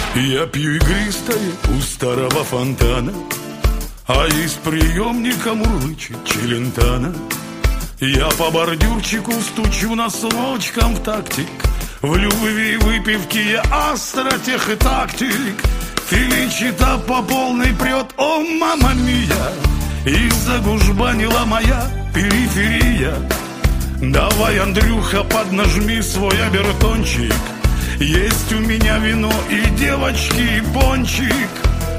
Я пью игристое у старого фонтана, а из приемника мурлычет Челентано. Я по бордюрчику стучу носочком в тактик. В любви выпивки я астротех и тактик. Феличита по полной прет, о, мама мия. И загужбанила моя периферия. Давай, Андрюха, поднажми свой обертончик. Есть у меня вино и девочки, и пончик.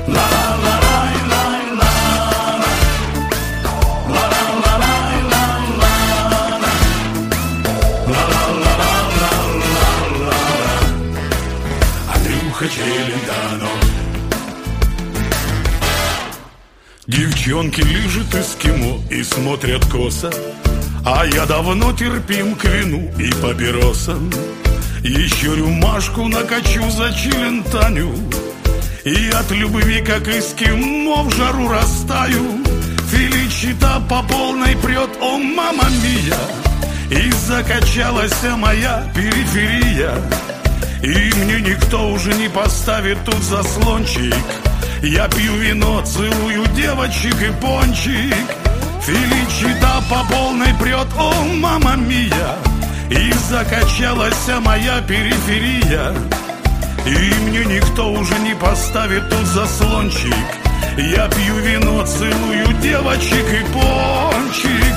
Андрюха Челентано. Девчонки лижут эскимо и смотрят косо, а я давно терпим к вину и папиросам. Еще рюмашку накачу за Челентаню, и от любви, как эскимо, в жару растаю. Феличита по полной прет, о, мама мия. И закачалась моя периферия. И мне никто уже не поставит тут заслончик. Я пью вино, целую девочек и пончик. Феличита по полной прет, о, мама мия. И закачалась моя периферия. И мне никто уже не поставит тут заслончик. Я пью вино, целую девочек и пончик.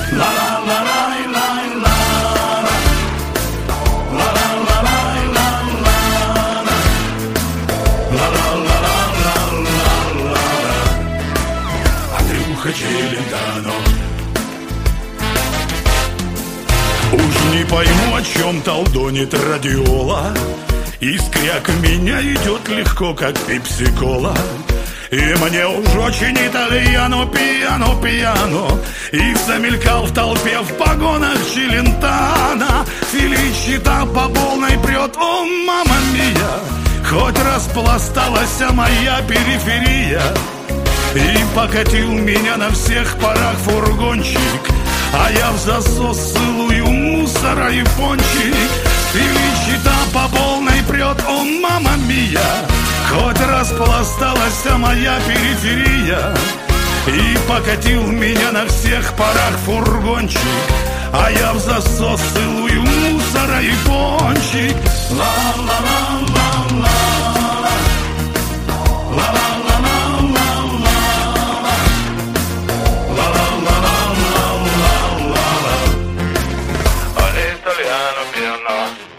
Андрюха Челентано. Уж не пойму, о чем толдонит радиола. Искряк меня идет легко, как пепси-кола. И мне уж очень итальяно, пьяно, пьяно. И замелькал в толпе в погонах Челентано. Феличита по полной прет, о, мама мия. Хоть распласталась моя периферия. И покатил меня на всех парах фургончик. А я в засос целую мусора и пончик. Феличита по полной прет, о, мама мия. Хоть распласталась моя периферия. И покатил меня на всех парах фургончик. А я в засос целую мусора и пончик. Ла-ла-ла-ла-ла. Italiano piano.